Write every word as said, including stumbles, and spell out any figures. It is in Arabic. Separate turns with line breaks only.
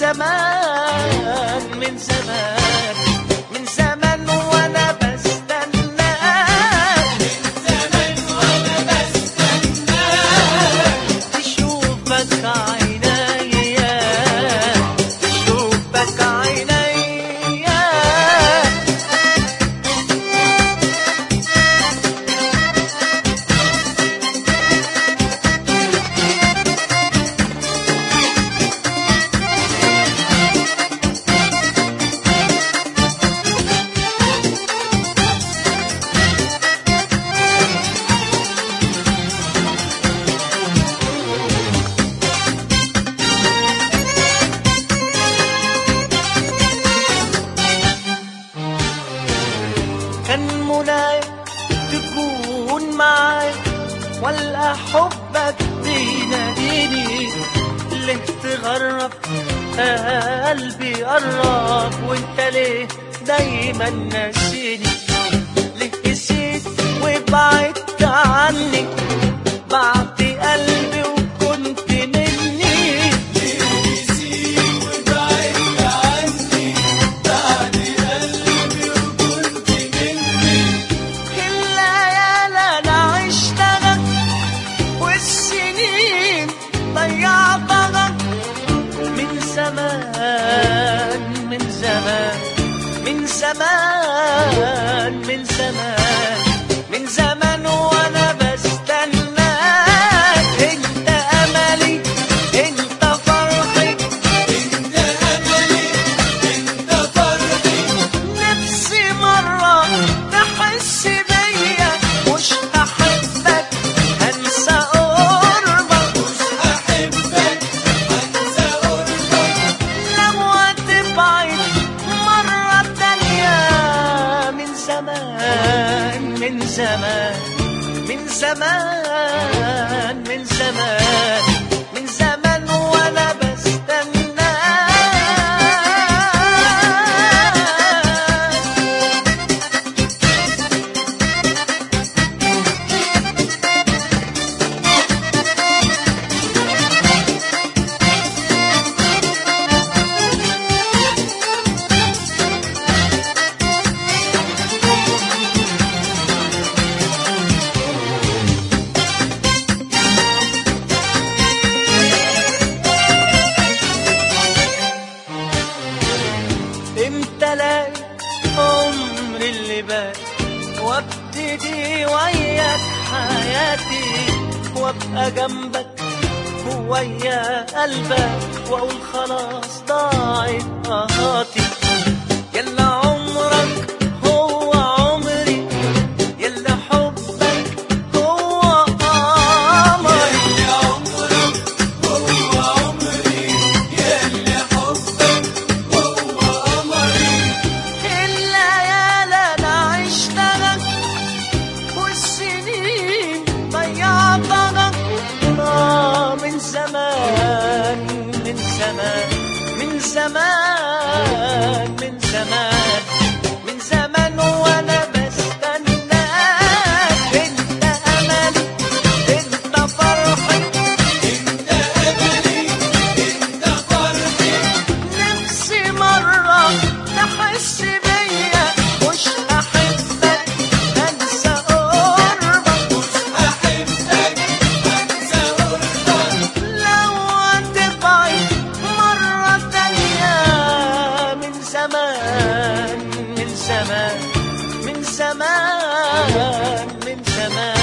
زمان من زمان من زمان وانا بستناك، من زمان وانا بستناك تشوفك عينيا، تشوفك عينيا. كان منايا تكون معايا والقى حبك بيناديني، ليه تغرب قلبي قرب وانت ليه دايما ناسيني، ليه قسيت وبعدت عني، بعت قلبي وكنت مني، ليه قسيت وبعدت عني، بعت قلبي وكنت مني. الليالي انا عشتها والسنين ضيعتها من زمان من زمان من زمان من زمان من زمان وانا بستناك. انت املي انت فرحي، انت املي انت فرحي. نفسي مرة تحس بيا مش هحبك هنسى قربك، مش هحبك هنسى قربك. لو هتبعد مرة تانية من زمان من زمان من زمان من زمان من زمان وانا بستناك. امتى الاقي عمري اللي باقي وابتدي وياك حياتي، وابقى جنبك ويا قلبك واقول خلاص ضاعت قهاتي. يلا عمرك هو عمري، يلا حبك هو قمري، يلا عمرك هو عمري، يلا حبك هو قمري. الليالي انا عشتها والسنين ضيعتها آه من زمان من زمان من زمان من زمان من زمان وانا بستناك. انت املي انت فرحي، انت املي انت فرحي. نفسي مرة تحس بيا مش هحبك هنسى قربك، مش هحبك هنسى قربك. لو هتبعد مرة تانية من زمان من زمان من زمان من زمان